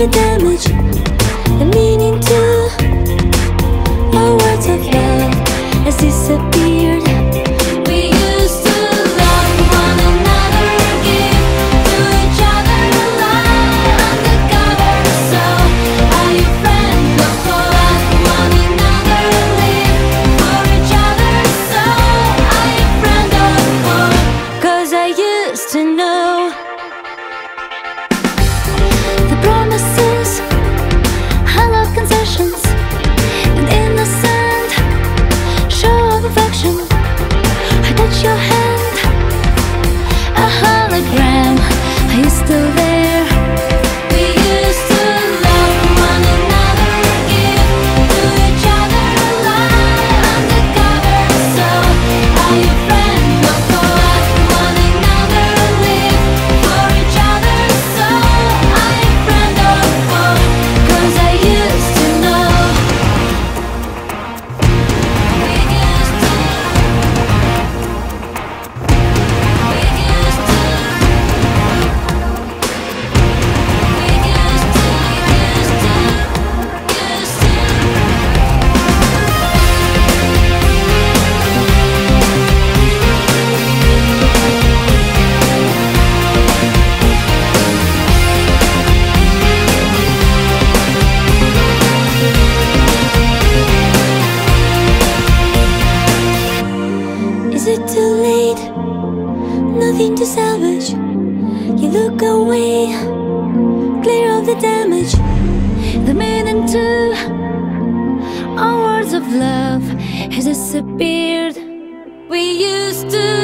the damage, the meaning to our words of love has disappeared. We used to love one another, give to each other love undercover. So are you friends before love one another, live for each other? So are you friend or foe? 'Cause I used to know the promises, hollow concessions, an innocent show of affection. I touch your hand, a hologram. Are you still there? We used to love one another, give to each other love undercover. So are you friend before love one another, live for each other? So are you friend or foe? 'Cause I used to know. We used to. We used to. We used to. Used to. Is it too late? Nothing to salvage. You look away, clear of the damage. The meaning to our words of love has disappeared. We used to